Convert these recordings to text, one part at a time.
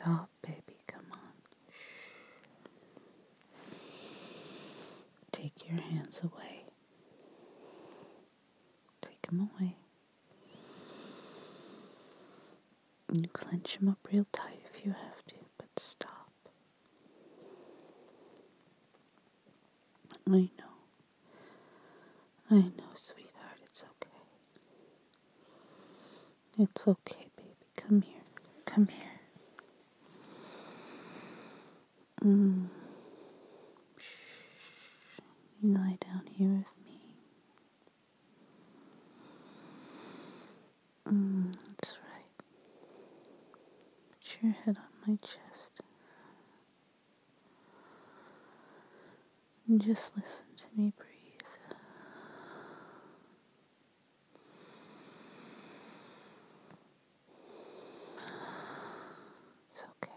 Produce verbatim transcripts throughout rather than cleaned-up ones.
Stop, baby, come on. Take your hands away. Take them away. You clench them up real tight if you have to, but stop. I know. I know, sweetheart, it's okay. It's okay, baby. Come here. Come here. Mm. You lie down here with me. Mm, that's right. Put your head on my chest. And just listen to me breathe. It's okay.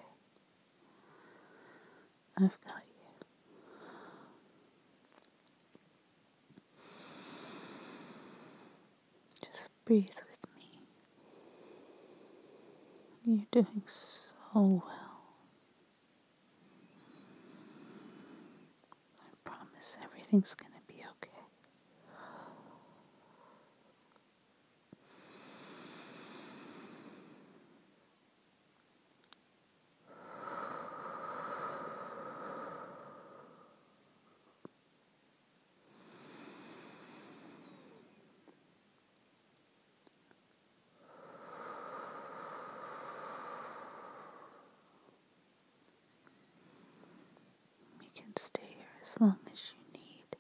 I've got you. Just breathe with me. You're doing so well. I promise everything's gonna be okay. We can stay here as long as you need.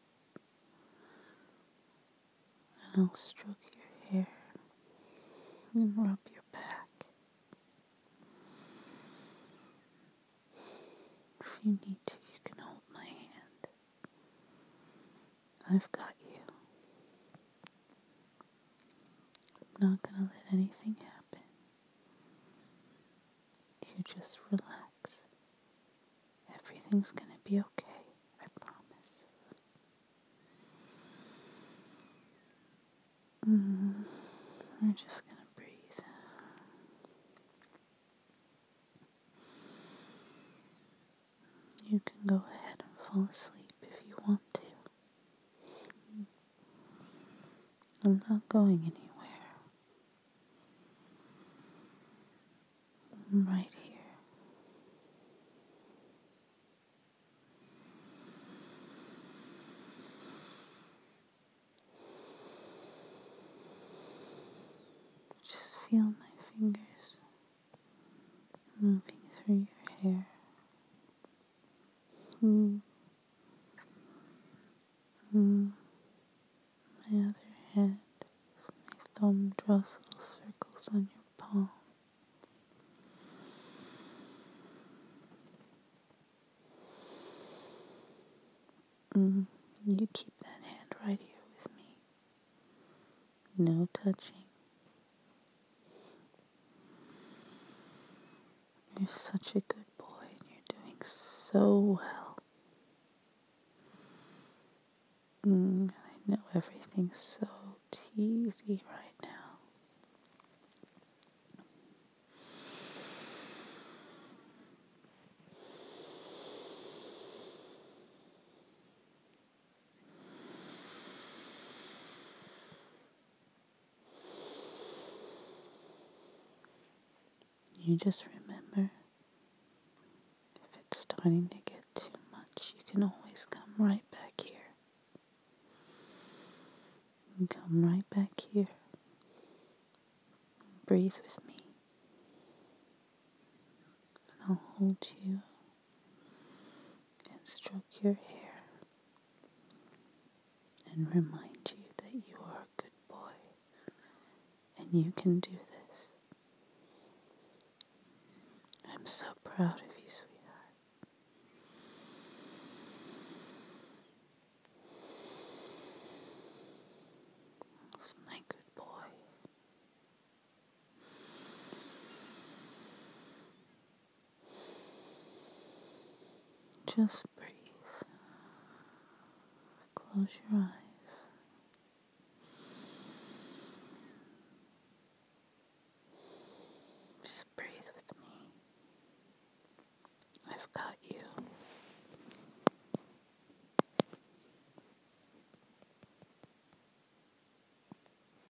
And I'll stroke your hair and rub your back. If you need to, you can hold my hand. I've got you. I'm not gonna let anything happen. You just relax. Everything's gonna be okay. I promise. Mm, we're just gonna breathe. You can go ahead and fall asleep if you want to. I'm not going anywhere. I'm right here. Just feel my fingers moving through your hair. Mm. Mm. My other hand, my thumb draws little circles on your palm. Mm. You keep that hand right here with me. No touching. You're such a good boy and you're doing so well. Mm, I know everything's so teasy right now. You just remember, if it's starting to get too much, you can always come right back here. You can come right back here. Breathe with me. And I'll hold you and stroke your hair and remind you that you are a good boy and you can do this. I'm so proud of you, sweetheart. It's my good boy. Just breathe. Close your eyes.